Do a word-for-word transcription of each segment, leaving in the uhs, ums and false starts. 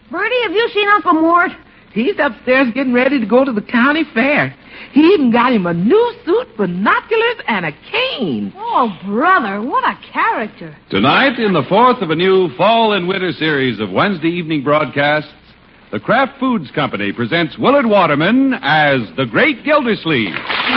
Bertie, have you seen Uncle Mort? He's upstairs getting ready to go to the county fair. He even got him a new suit, binoculars, and a cane. Oh, brother, what a character. Tonight, in the fourth of a new fall and winter series of Wednesday evening broadcasts, the Kraft Foods Company presents Willard Waterman as the Great Gildersleeve.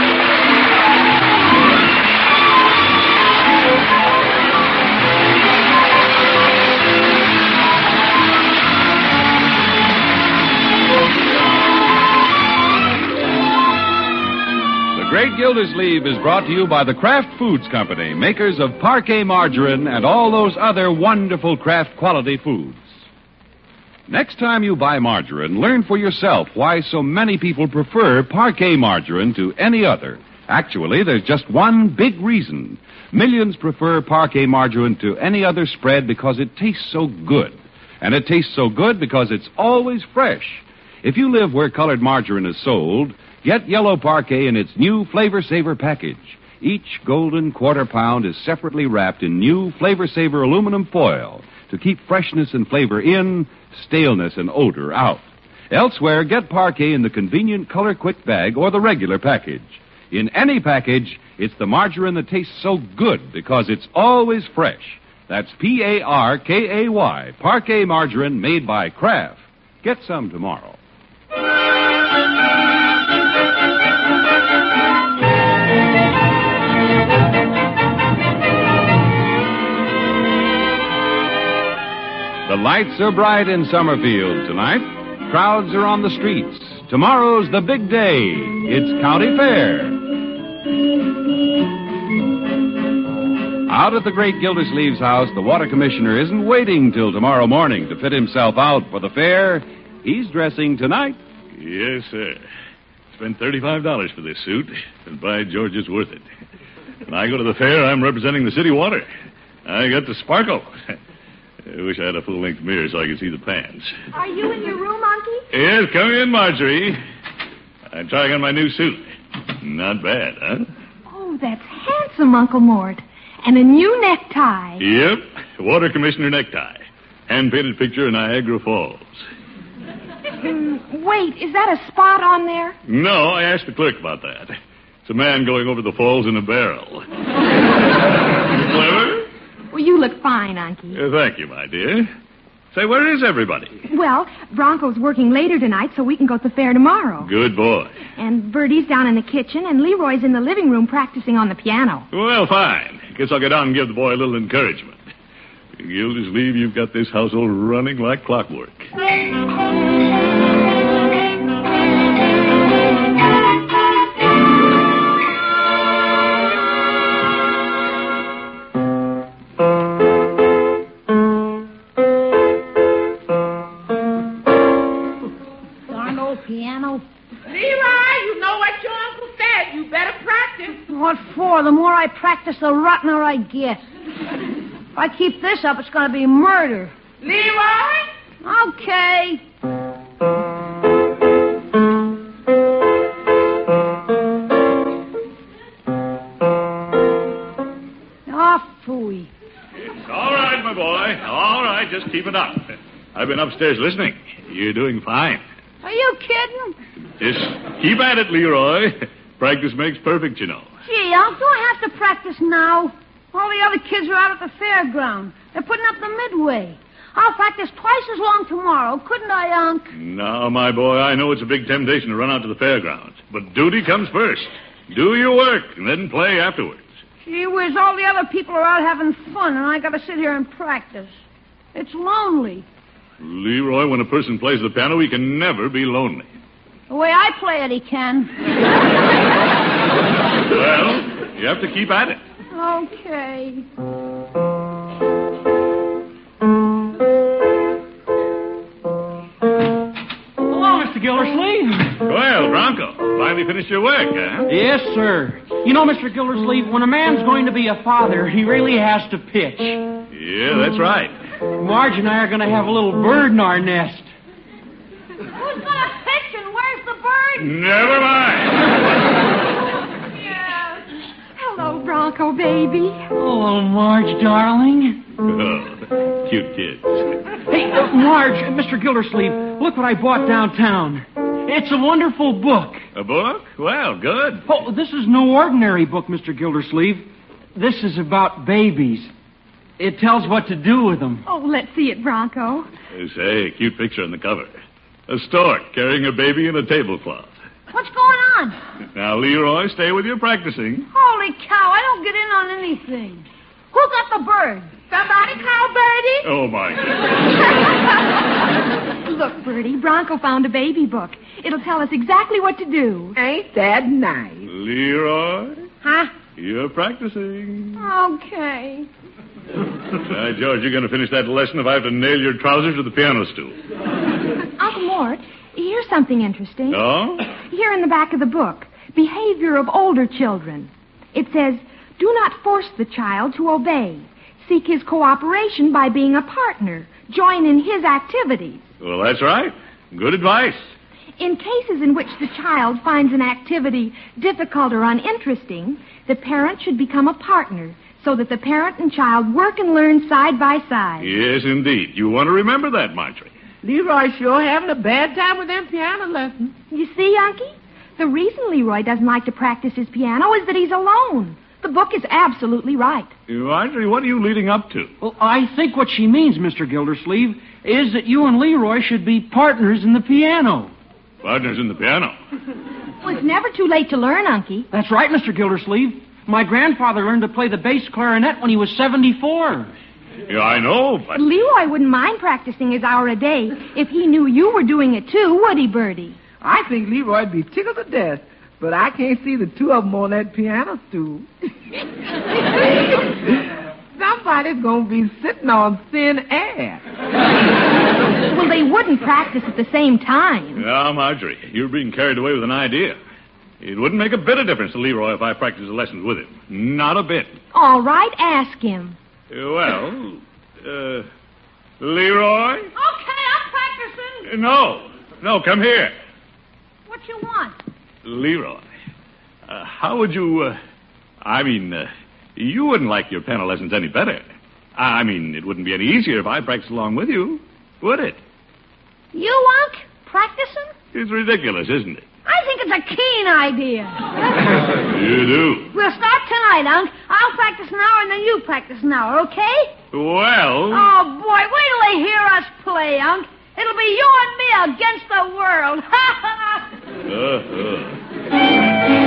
The Great Gildersleeve is brought to you by the Kraft Foods Company, makers of Parquet margarine and all those other wonderful Kraft quality foods. Next time you buy margarine, learn for yourself why so many people prefer Parquet margarine to any other. Actually, there's just one big reason. Millions prefer Parquet margarine to any other spread because it tastes so good. And it tastes so good because it's always fresh. If you live where colored margarine is sold, get Yellow Parquet in its new Flavor Saver package. Each golden quarter pound is separately wrapped in new Flavor Saver aluminum foil to keep freshness and flavor in, staleness and odor out. Elsewhere, get Parquet in the convenient Color Quick bag or the regular package. In any package, it's the margarine that tastes so good because it's always fresh. That's P A R K A Y, Parquet margarine made by Kraft. Get some tomorrow. The lights are bright in Summerfield tonight. Crowds are on the streets. Tomorrow's the big day. It's County Fair. Out at the Great Gildersleeve's house, the water commissioner isn't waiting till tomorrow morning to fit himself out for the fair. He's dressing tonight. Yes, sir. Spent thirty-five dollars for this suit, and by George, it's worth it. When I go to the fair, I'm representing the city water. I got to sparkle. I wish I had a full-length mirror so I could see the pants. Are you in your room, Unky? Yes, come in, Marjorie. I'm trying on my new suit. Not bad, huh? Oh, that's handsome, Uncle Mort. And a new necktie. Yep, water commissioner necktie. Hand-painted picture of Niagara Falls. Mm, wait, is that a spot on there? No, I asked the clerk about that. It's a man going over the falls in a barrel. Clever? Well, you look fine, Unky. Uh, thank you, my dear. Say, where is everybody? Well, Bronco's working later tonight, so we can go to the fair tomorrow. Good boy. And Bertie's down in the kitchen, and Leroy's in the living room practicing on the piano. Well, fine. Guess I'll go down and give the boy a little encouragement. Gildersleeve, you've got this household running like clockwork. Piano. Leroy, you know what your uncle said. You better practice. What for? The more I practice, the rottener I get. If I keep this up, it's going to be murder. Leroy? Okay. Ah, phooey. It's all right, my boy. All right, just keep it up. I've been upstairs listening. You're doing fine. Are you kidding? Just keep at it, Leroy. Practice makes perfect, you know. Gee, Unc, do I have to practice now? All the other kids are out at the fairground. They're putting up the midway. I'll practice twice as long tomorrow, couldn't I, Unc? No, my boy, I know it's a big temptation to run out to the fairgrounds. But duty comes first. Do your work, and then play afterwards. Gee whiz, all the other people are out having fun, and I gotta sit here and practice. It's lonely. Leroy, when a person plays the piano, he can never be lonely. The way I play it, he can. Well, you have to keep at it. Okay. Hello, Mister Gildersleeve. Well, Bronco, finally finished your work, huh? Yes, sir. You know, Mister Gildersleeve, when a man's going to be a father, he really has to pitch. Yeah, that's right. Marge and I are going to have a little bird in our nest. Who's going to pitch and where's the bird? Never mind. Yeah. Hello, Bronco, baby. Oh, Marge, darling. Oh, cute kids. Hey, uh, Marge, uh, Mister Gildersleeve, look what I bought downtown. It's a wonderful book. A book? Well, good. Oh, this is no ordinary book, Mister Gildersleeve. This is about babies. It tells what to do with them. Oh, let's see it, Bronco. They say, a cute picture on the cover. A stork carrying a baby in a tablecloth. What's going on? Now, Leroy, stay with your practicing. Holy cow, I don't get in on anything. Who got the bird? Somebody call Birdie? Oh, my God. Look, Bertie, Bronco found a baby book. It'll tell us exactly what to do. Ain't that nice? Leroy, Huh? you're practicing. Okay. Now, George, you're going to finish that lesson if I have to nail your trousers to the piano stool. Uncle Mort, here's something interesting. Oh? Here in the back of the book, behavior of older children. It says, do not force the child to obey. Seek his cooperation by being a partner. Join in his activities. Well, that's right. Good advice. In cases in which the child finds an activity difficult or uninteresting, the parent should become a partner so that the parent and child work and learn side by side. Yes, indeed. You want to remember that, Marjorie. Leroy sure having a bad time with them piano lessons. You see, Unky? The reason Leroy doesn't like to practice his piano is that he's alone. The book is absolutely right. Marjorie, what are you leading up to? Well, I think what she means, Mister Gildersleeve, is that you and Leroy should be partners in the piano. Partners in the piano. Well, it's never too late to learn, Unky. That's right, Mister Gildersleeve. My grandfather learned to play the bass clarinet when he was seventy-four. Yeah, I know, but... Leroy wouldn't mind practicing his hour a day if he knew you were doing it too, would he, Bertie? I think Leroy'd be tickled to death, but I can't see the two of them on that piano stool. Somebody's going to be sitting on thin air. Well, they wouldn't practice at the same time. Now, Marjorie, you're being carried away with an idea. It wouldn't make a bit of difference to Leroy if I practiced the lessons with him. Not a bit. All right, ask him. Well, uh, Leroy? Okay, I'm practicing. No, no, come here. What you want? Leroy, uh, how would you, uh, I mean, uh, you wouldn't like your piano lessons any better. I mean, it wouldn't be any easier if I practiced along with you, would it? You, Unc? Practicing? It's ridiculous, isn't it? I think it's a keen idea. You do? We'll start tonight, Unc. I'll practice an hour and then you practice an hour, okay? Well... Oh, boy, wait till they hear us play, Unc. It'll be you and me against the world. uh-huh.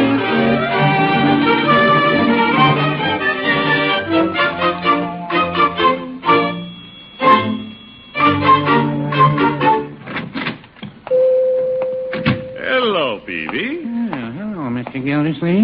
Hello, Peavy. Oh, hello, Mister Gildersleeve.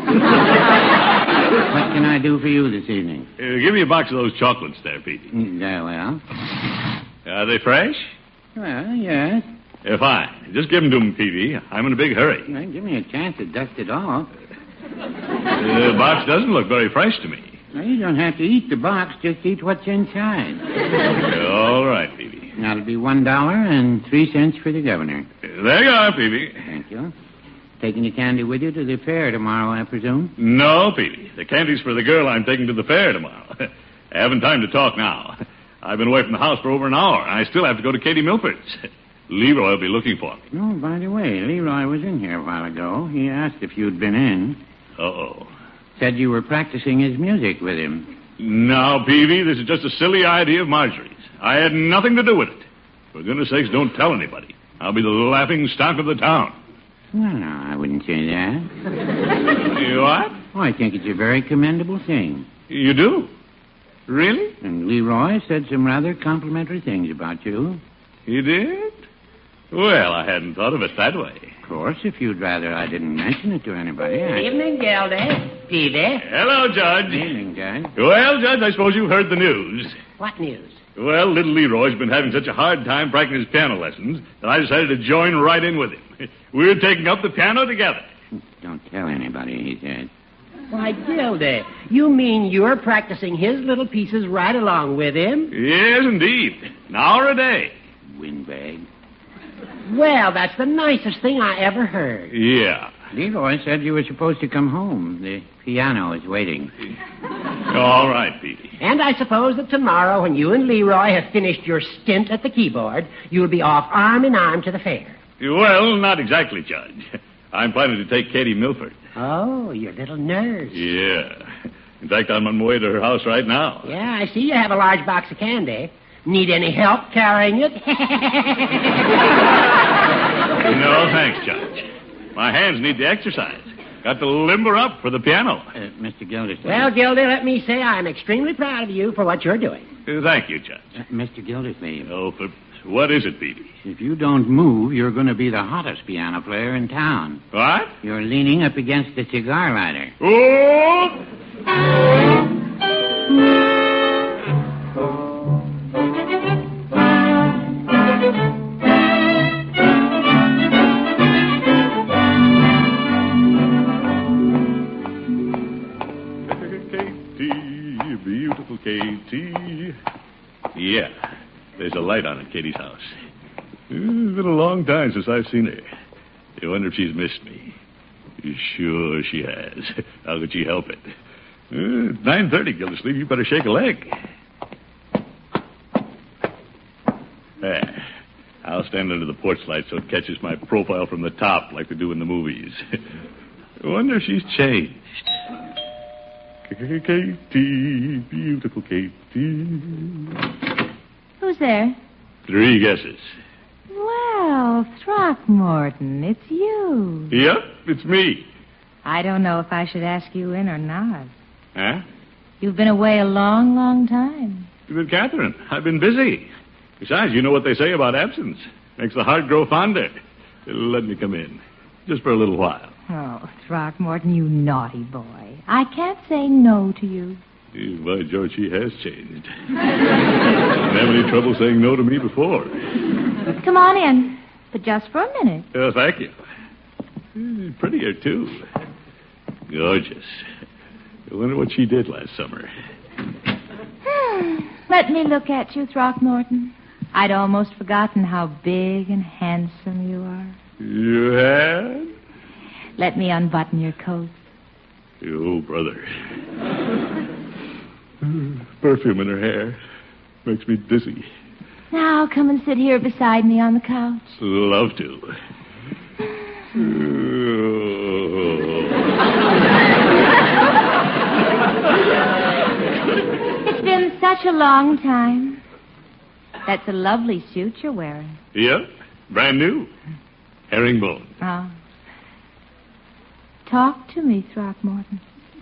What can I do for you this evening? Uh, give me a box of those chocolates there, Peavy. Mm, uh, well, Are they fresh? well, yes. Uh, fine. Just give them to me, Peavy. I'm in a big hurry. Well, give me a chance to dust it off. The box doesn't look very fresh to me. Well, you don't have to eat the box, just eat what's inside. Uh, all right, Peavy. That'll be one dollar and three cents for the governor. Uh, there you are, Peavy. Thank you. Taking the candy with you to the fair tomorrow, I presume? No, Peavy. The candy's for the girl I'm taking to the fair tomorrow. I haven't time to talk now. I've been away from the house for over an hour, and I still have to go to Katie Milford's. Leroy will be looking for me. Oh, by the way, Leroy was in here a while ago. He asked if you'd been in. Uh-oh. Said you were practicing his music with him. Now, Peavy, this is just a silly idea of Marjorie's. I had nothing to do with it. For goodness sakes, don't tell anybody. I'll be the laughing stock of the town. Well, no, I wouldn't say that. You what? Oh, I think it's a very commendable thing. You do? Really? And Leroy said some rather complimentary things about you. He did? Well, I hadn't thought of it that way. Of course, if you'd rather I didn't mention it to anybody. I... Evening, Gildy. Peavy. Hello, Judge. Evening, Judge. Well, Judge, I suppose you've heard the news. What news? Well, little Leroy's been having such a hard time practicing his piano lessons that I decided to join right in with him. We're taking up the piano together. Don't tell anybody, he said. Why, Gildy, you mean you're practicing his little pieces right along with him? Yes, indeed. An hour a day. Windbag. Well, that's the nicest thing I ever heard. Yeah. Leroy said you were supposed to come home. The piano is waiting. All right, Petey. And I suppose that tomorrow, when you and Leroy have finished your stint at the keyboard, you'll be off arm in arm to the fair. Well, not exactly, Judge. I'm planning to take Katie Milford. Oh, your little nurse. Yeah. In fact, I'm on my way to her house right now. Yeah, I see you have a large box of candy. Need any help carrying it? No, thanks, Judge. My hands need the exercise. Got to limber up for the piano. Uh, Mister Gildersleeve. Well, Gildy, let me say I'm extremely proud of you for what you're doing. Uh, thank you, Judge. Uh, Mister Gildersleeve. Oh, but what is it, Petey? If you don't move, you're going to be the hottest piano player in town. What? You're leaning up against the cigar lighter. Oh! Katie, beautiful Katie. Yeah, there's a light on at Katie's house. It's been a long time since I've seen her. I wonder if she's missed me. Sure she has. How could she help it? Uh, nine thirty, Gildersleeve. You better shake a leg. There. I'll stand under the porch light so it catches my profile from the top like they do in the movies. I wonder if she's changed. Katie, beautiful Katie. Who's there? Three guesses. Well, Throckmorton, it's you. Yep, it's me. I don't know if I should ask you in or not. Huh? You've been away a long, long time. But, Catherine, I've been busy. Besides, you know what they say about absence. Makes the heart grow fonder. Let me come in. Just for a little while. Oh, Throckmorton, you naughty boy. I can't say no to you. Eh, By George, she has changed. Didn't have any trouble saying no to me before. Come on in, but just for a minute. Oh, thank you. Eh, Prettier, too. Gorgeous. I wonder what she did last summer. Let me look at you, Throckmorton. I'd almost forgotten how big and handsome you are. You had? Let me unbutton your coat. Oh, brother. Perfume in her hair makes me dizzy. Now, come and sit here beside me on the couch. Love to. It's been such a long time. That's a lovely suit you're wearing. Yep, brand new. Herringbone. Oh. Talk to me, Throckmorton.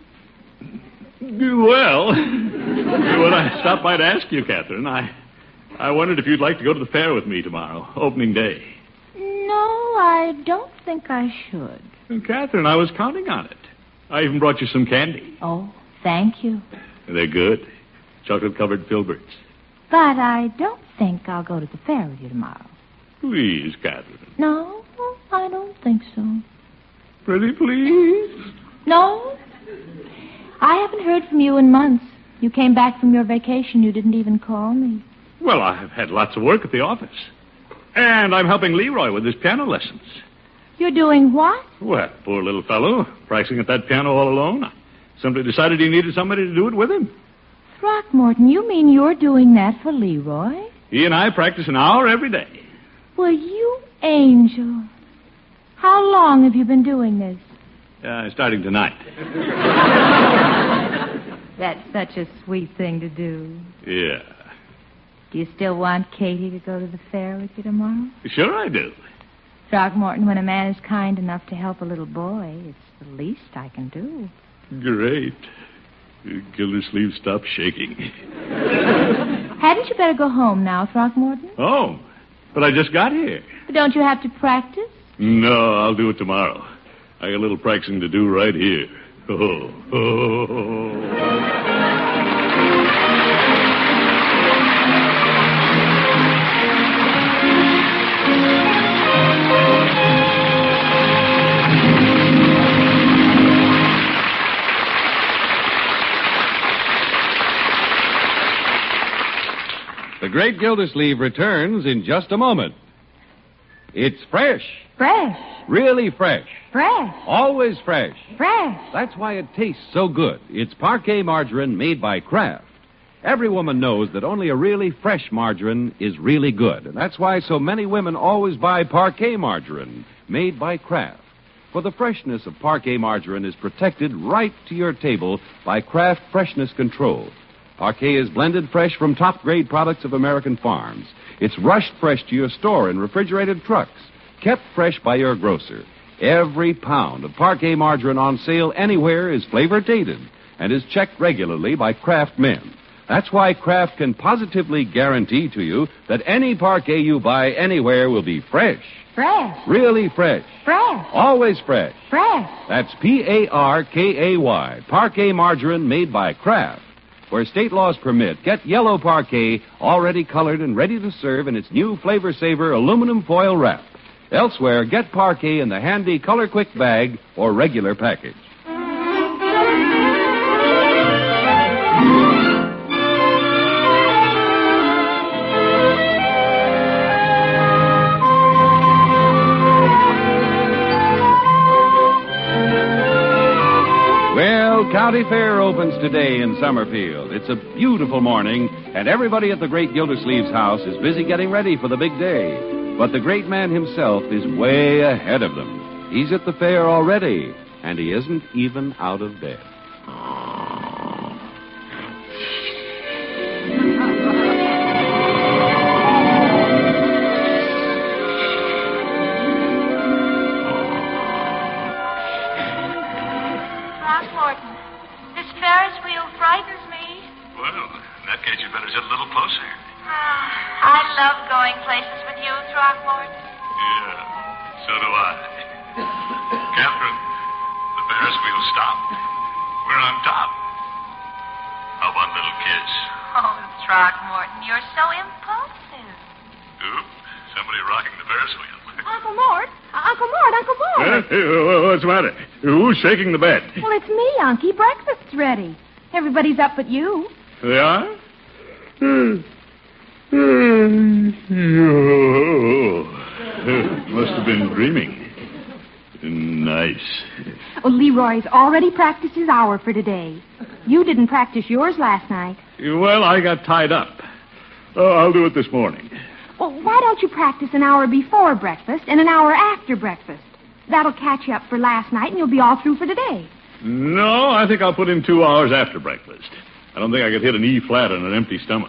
Well, when I stopped by to ask you, Catherine, I, I wondered if you'd like to go to the fair with me tomorrow, opening day. No, I don't think I should. Well, Catherine, I was counting on it. I even brought you some candy. Oh, thank you. They're good. Chocolate-covered filberts. But I don't think I'll go to the fair with you tomorrow. Please, Catherine. No, I don't think so. Pretty please? No. I haven't heard from you in months. You came back from your vacation. You didn't even call me. Well, I've had lots of work at the office. And I'm helping Leroy with his piano lessons. You're doing what? Well, poor little fellow, practicing at that piano all alone. I simply decided he needed somebody to do it with him. Throckmorton, you mean you're doing that for Leroy? He and I practice an hour every day. Well, you angel. How long have you been doing this? Uh, starting tonight. That's such a sweet thing to do. Yeah. Do you still want Katie to go to the fair with you tomorrow? Sure I do. Throckmorton, when a man is kind enough to help a little boy, it's the least I can do. Great. Gildersleeve, stop shaking. Hadn't you better go home now, Throckmorton? Oh, but I just got here. But don't you have to practice? No, I'll do it tomorrow. I got a little practicing to do right here. Oh, oh. The Great Gildersleeve returns in just a moment. It's fresh. Fresh. Really fresh. Fresh. Always fresh. Fresh. That's why it tastes so good. It's Parquet margarine made by Kraft. Every woman knows that only a really fresh margarine is really good. And that's why so many women always buy Parquet margarine made by Kraft. For the freshness of Parquet margarine is protected right to your table by Kraft Freshness Control. Parquet is blended fresh from top-grade products of American farms. It's rushed fresh to your store in refrigerated trucks, kept fresh by your grocer. Every pound of Parquet margarine on sale anywhere is flavor-dated and is checked regularly by Kraft men. That's why Kraft can positively guarantee to you that any Parquet you buy anywhere will be fresh. Fresh. Really fresh. Fresh. Always fresh. Fresh. That's P A R K A Y, Parquet margarine made by Kraft. Where state laws permit, get yellow Parquet already colored and ready to serve in its new Flavor Saver aluminum foil wrap. Elsewhere, get Parquet in the handy Color Quick bag or regular package. County Fair opens today in Summerfield. It's a beautiful morning, and everybody at the Great Gildersleeve's house is busy getting ready for the big day. But the great man himself is way ahead of them. He's at the fair already, and he isn't even out of bed. What's the matter? Who's shaking the bed? Well, it's me, Unky. Breakfast's ready. Everybody's up but you. They are? Oh, must have been dreaming. Nice. Oh, Leroy's already practiced his hour for today. You didn't practice yours last night. Well, I got tied up. Oh, I'll do it this morning. Well, why don't you practice an hour before breakfast and an hour after breakfast? That'll catch you up for last night, and you'll be all through for today. No, I think I'll put in two hours after breakfast. I don't think I could hit an E flat on an empty stomach.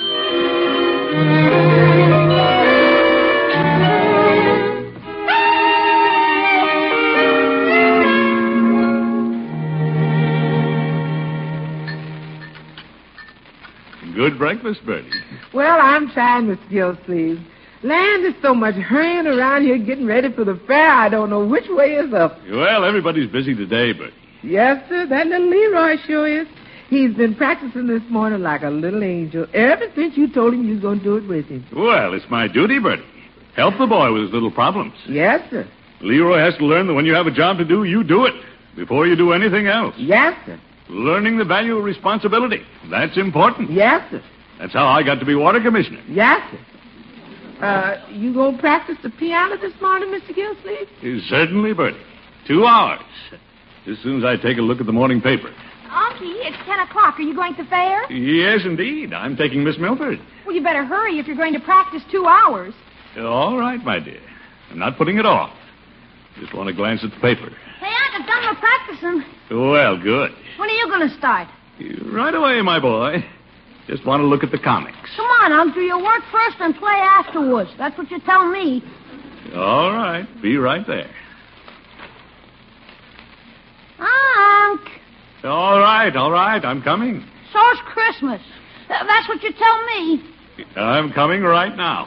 Good breakfast, Bertie. Well, I'm trying, Mister Gildersleeve. Land, there's so much hurrying around here getting ready for the fair, I don't know which way is up. Well, everybody's busy today, Bertie. Yes, sir, that little Leroy sure is. He's been practicing this morning like a little angel ever since you told him you was going to do it with him. Well, it's my duty, Bertie. Help the boy with his little problems. Yes, sir. Leroy has to learn that when you have a job to do, you do it before you do anything else. Yes, sir. Learning the value of responsibility. That's important. Yes, sir. That's how I got to be water commissioner. Yes, sir. Uh, you gonna practice the piano this morning, Mister Gildersleeve? Certainly, Bertie. Two hours. As soon as I take a look at the morning paper. Unky, it's ten o'clock. Are you going to the fair? Yes, indeed. I'm taking Miss Milford. Well, you better hurry if you're going to practice two hours. All right, my dear. I'm not putting it off. Just want to glance at the paper. Hey, Unc, I'm done with practicing. Well, good. When are you going to start? Right away, my boy. Just want to look at the comics. Come on, Unc. Do your work first and play afterwards. That's what you tell me. All right. Be right there. Unc. All right, all right. I'm coming. So's Christmas. Th- That's what you tell me. I'm coming right now.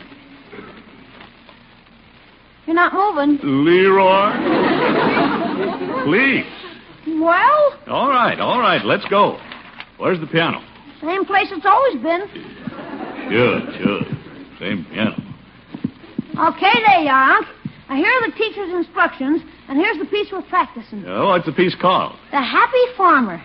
You're not moving. Leroy. Please. Well, All right, all right. Let's go. Where's the piano? same place it's always been. Sure, sure. Same piano. Okay, there you are, Unc. Now, here are the teacher's instructions, and here's the piece we're practicing. Oh, what's the piece called? The Happy Farmer.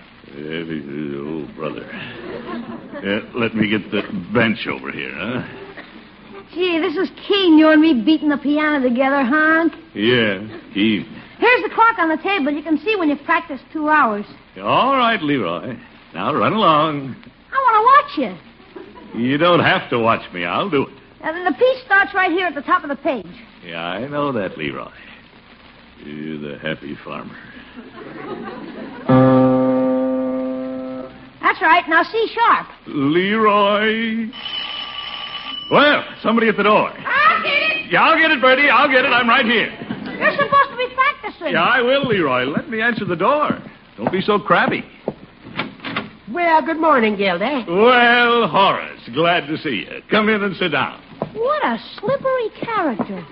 Oh, brother. Uh, let me get the bench over here, huh? Gee, this is keen, you and me beating the piano together, huh? Yeah, Keen. Here's the clock on the table. You can see when you've practiced two hours. All right, Leroy. Now run along. I want to watch you. You don't have to watch me. I'll do it. Uh, the piece starts right here at the top of the page. Yeah, I know that, Leroy. You're the happy farmer. That's right. Now C sharp. Leroy. Well, somebody at the door. I'll get it. Yeah, I'll get it, Bertie. I'll get it. I'm right here. You're supposed to be practicing. Yeah, I will, Leroy. Let me answer the door. Don't be so crabby. Well, good morning, Gildy. Well, Horace, glad to see you. Come in and sit down. What a slippery character.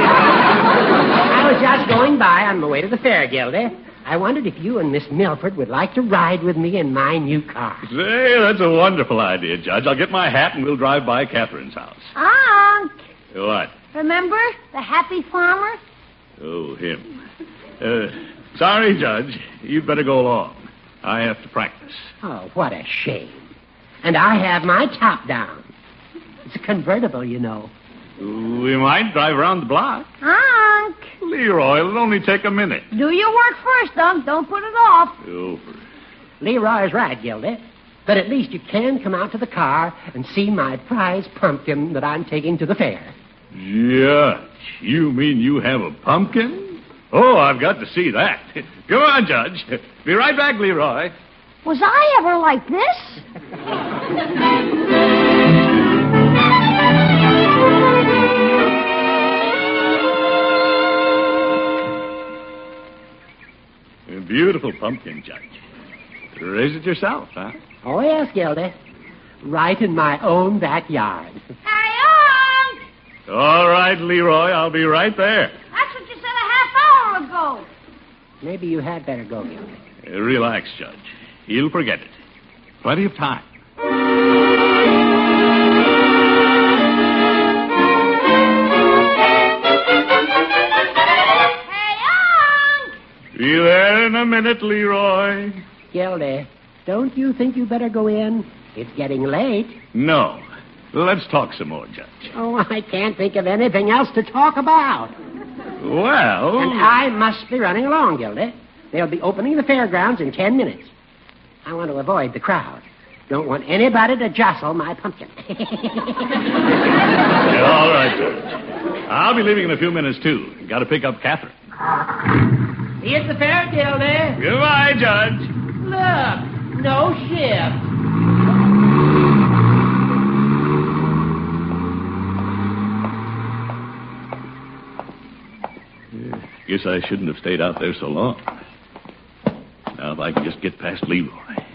I was just going by on my way to the fair, Gildy. I wondered if you and Miss Milford would like to ride with me in my new car. Say, that's a wonderful idea, Judge. I'll get my hat and we'll drive by Catherine's house. Unc. What? Remember the happy farmer? Oh, him. Uh, sorry, Judge. You'd better go along. I have to practice. Oh, what a shame. And I have my top down. It's a convertible, you know. We might drive around the block. Unc. Leroy, it'll only take a minute. Do your work first, Unc. Don't put it off. Over. Leroy's right, Gildy. But at least you can come out to the car and see my prize pumpkin that I'm taking to the fair. Judge, you mean you have a pumpkin? Oh, I've got to see that. Come on, Judge. Be right back, Leroy. Was I ever like this? A beautiful pumpkin, Judge. Raise it yourself, huh? Oh, yes, Gildy. Right in my own backyard. Hey, Unc! All right, Leroy, I'll be right there. That's what you said a half hour ago. Maybe you had better go, Gildy. Uh, relax, Judge. He'll forget it. Plenty of time. Hey, Unc! Be there in a minute, Leroy. Gildy, don't you think you better go in? It's getting late. No. Let's talk some more, Judge. Oh, I can't think of anything else to talk about. Well... And I must be running along, Gildy. They'll be opening the fairgrounds in ten minutes. I want to avoid the crowd. Don't want anybody to jostle my pumpkin. Yeah, all right, Judge. I'll be leaving in a few minutes, too. Got to pick up Catherine. See you at the fair, Gildy. Goodbye, Judge. Look, no shift. Guess I shouldn't have stayed out there so long. Now, if I can just get past Leroy.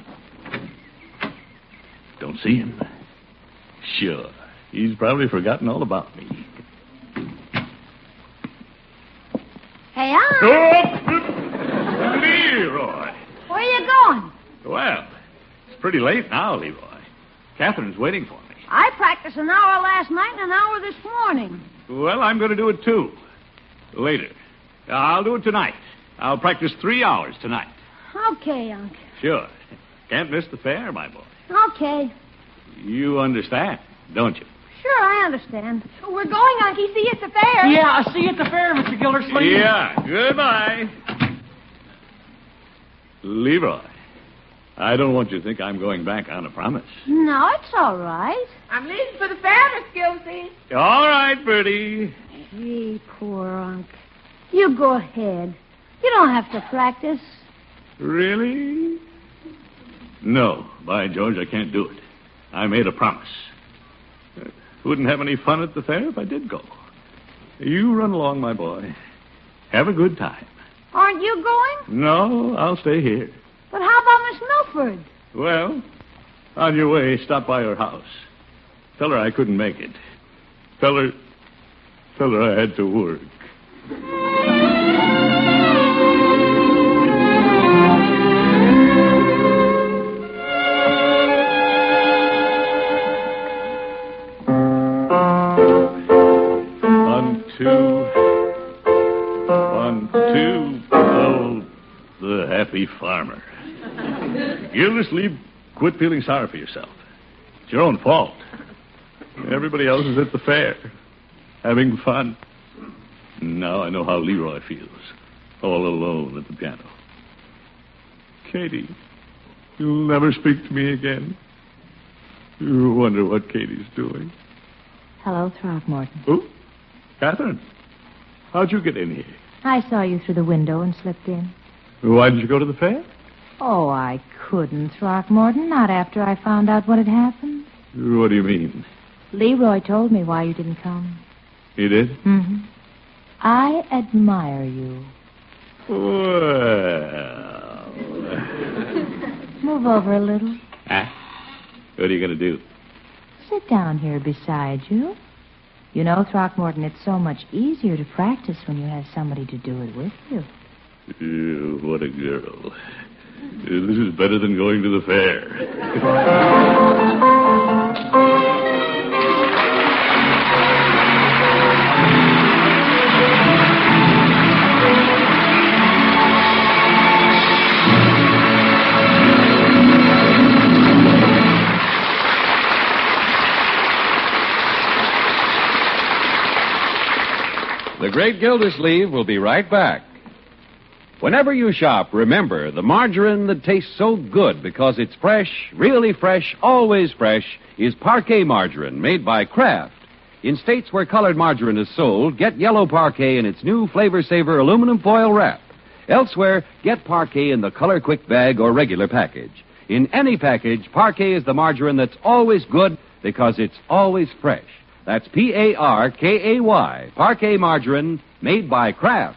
Don't see him. Sure. He's probably forgotten all about me. Hey, Unc! Oh! Leroy! Where you going? Well, it's pretty late now, Leroy. Catherine's waiting for me. I practiced an hour last night and an hour this morning. Well, I'm going to do it, too. Later. I'll do it tonight. I'll practice three hours tonight. Okay, Unc. Sure. Can't miss the fair, my boy. Okay. You understand, don't you? Sure, I understand. We're going, Unky. See you at the fair. Yeah, I'll see you at the fair, Mister Gildersleeve. Yeah, goodbye. Leroy, I don't want you to think I'm going back on a promise. No, it's all right. I'm leaving for the fair, Miss Gilsey. All right, Bertie. Gee, poor Unc. You go ahead. You don't have to practice. Really? No, by George, I can't do it. I made a promise. Wouldn't have any fun at the fair if I did go. You run along, my boy. Have a good time. Aren't you going? No, I'll stay here. But how about Miss Milford? Well, on your way, stop by her house. Tell her I couldn't make it. Tell her... Tell her I had to work. One, two. One, two. Oh, the happy farmer. Gildersleeve, quit feeling sorry for yourself. It's your own fault. Everybody else is at the fair. having fun. Now I know how Leroy feels, all alone at the piano. Katie, you'll never speak to me again. You wonder what Katie's doing. Hello, Throckmorton. Oh, Catherine, how'd you get in here? I saw you through the window and slipped in. Why did you go to the fair? Oh, I couldn't, Throckmorton, not after I found out what had happened. What do you mean? Leroy told me why you didn't come. He did? Mm-hmm. I admire you. Well... Move over a little. Ah? What are you going to do? Sit down here beside you. You know, Throckmorton, it's so much easier to practice when you have somebody to do it with you. Uh, what a girl. Uh, this is better than going to the fair. The Great Gildersleeve will be right back. Whenever you shop, remember the margarine that tastes so good because it's fresh, really fresh, always fresh, is Parquet margarine made by Kraft. In states where colored margarine is sold, get yellow Parquet in its new Flavor Saver aluminum foil wrap. Elsewhere, get Parquet in the Color Quick bag or regular package. In any package, Parquet is the margarine that's always good because it's always fresh. That's P A R K A Y, Parquet margarine made by Kraft.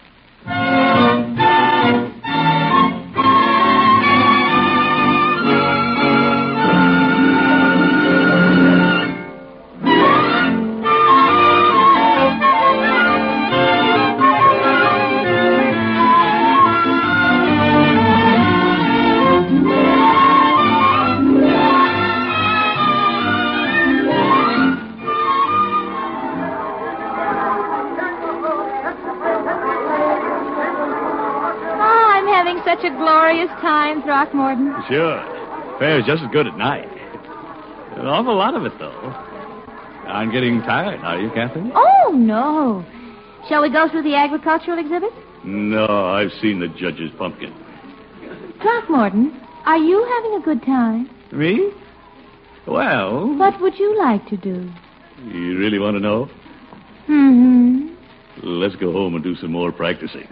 Such a glorious time, Throckmorton. Sure. Fair's just as good at night. An awful lot of it, though. I'm getting tired, are you, Catherine? Oh, no. Shall we go through the agricultural exhibit? No, I've seen the judge's pumpkin. Throckmorton, are you having a good time? Me? Well... What would you like to do? You really want to know? Mm-hmm. Let's go home and do some more practicing.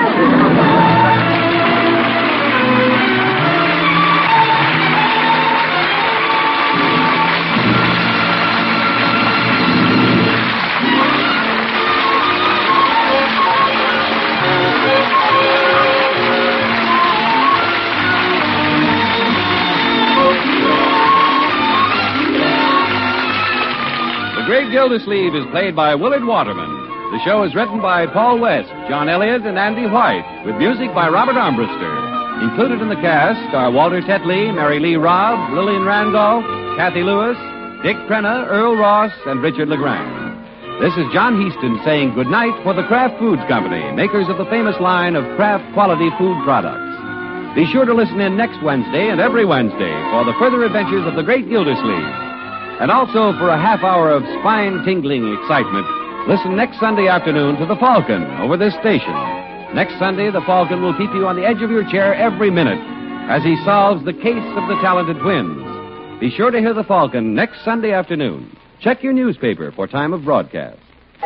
The Great Gildersleeve is played by Willard Waterman. The show is written by Paul West, John Elliott, and Andy White, with music by Robert Armbruster. Included in the cast are Walter Tetley, Mary Lee Robb, Lillian Randolph, Kathy Lewis, Dick Crenna, Earl Ross, and Richard LeGrand. This is John Heaston saying goodnight for the Kraft Foods Company, makers of the famous line of Kraft quality food products. Be sure to listen in next Wednesday and every Wednesday for the further adventures of the Great Gildersleeve. And also for a half hour of spine-tingling excitement, listen next Sunday afternoon to The Falcon over this station. Next Sunday, The Falcon will keep you on the edge of your chair every minute as he solves the case of the talented twins. Be sure to hear The Falcon next Sunday afternoon. Check your newspaper for time of broadcast.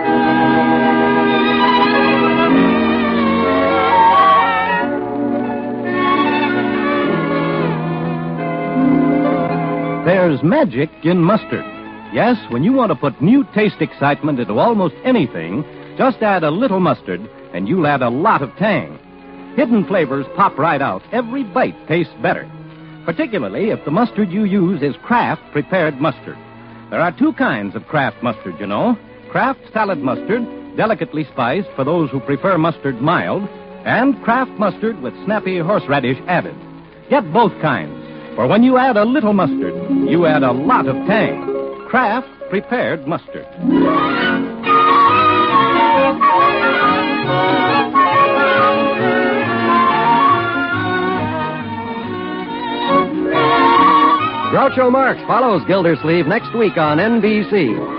There's magic in mustard. Yes, when you want to put new taste excitement into almost anything, just add a little mustard, and you'll add a lot of tang. Hidden flavors pop right out. Every bite tastes better. Particularly if the mustard you use is Kraft prepared mustard. There are two kinds of Kraft mustard, you know. Kraft salad mustard, delicately spiced for those who prefer mustard mild, and Kraft mustard with snappy horseradish added. Get both kinds. For when you add a little mustard, you add a lot of tang. Kraft prepared mustard. Groucho Marx follows Gildersleeve next week on N B C.